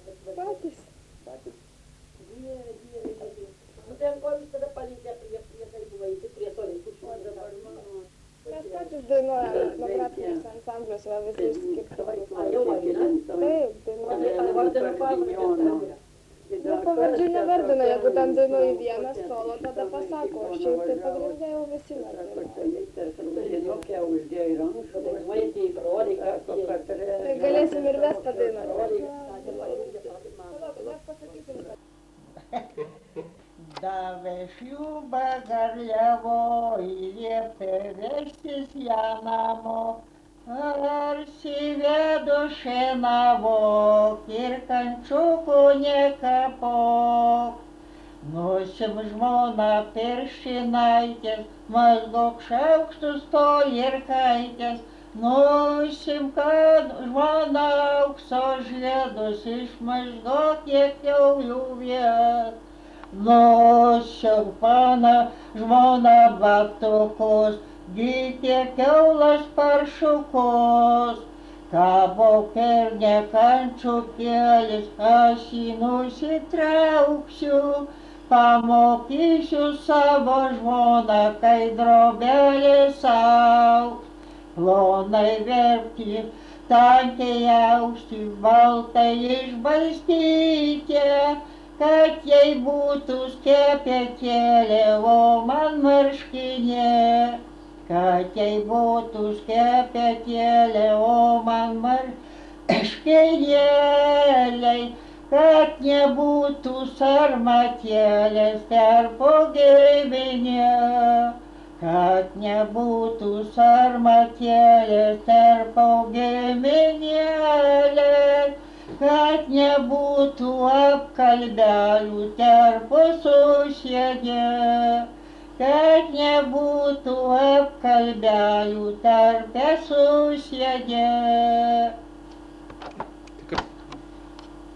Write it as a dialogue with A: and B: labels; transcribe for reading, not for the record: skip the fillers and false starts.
A: Patys.
B: Nu, tai ko jūs tada palikę prie tai buvo eiti prie solikučių? O dabar mano.
A: Mes patys dainuojam etnografinius ansamblius, va visi išskirti.
B: A, jau vadinat?
A: Taip, dainuojam.
B: Vardinu pavardės.
A: Nu, pavardžių nevardina, jeigu ten dainuoji vieną solo, tada pasako, o šiaip tai pagrindė jau visi mes dainuojam.
B: Dainuojate į brolį,
A: Tai galėsim ir mes padainuoti.
C: Davė šliūbą garliavo, liepė vežtis ją namo, parsivedo šienavo, ir kančiukų nekapok. Nusim žmona pirštinaitės, mazgok šaukštus tolirkaitės, nusim, kad žmona aukso žiedus išmazgok, kiek jau jų viet. Nusim, pana žmona batukus, gytė kiaulas paršukus. Kabo per nekančių kėlis, aš jį nusitrauksiu, pamokysiu savo žmoną, kai drobelė saugs. Plonai verpti, tankiai austi, baltai išbarstyti, kad jai būtų skepetėlė, o man marškinė. Kad jai būtų skepetėlė, o man marškinėliai, kad nebūtų sarmatėlės tarp giminė. Kad nebūtų sarmatėlės tarp giminėlės, kad nebūtų apkalbelių tarp susėdė. Kad nebūtų apkalbelių tarp susėdė.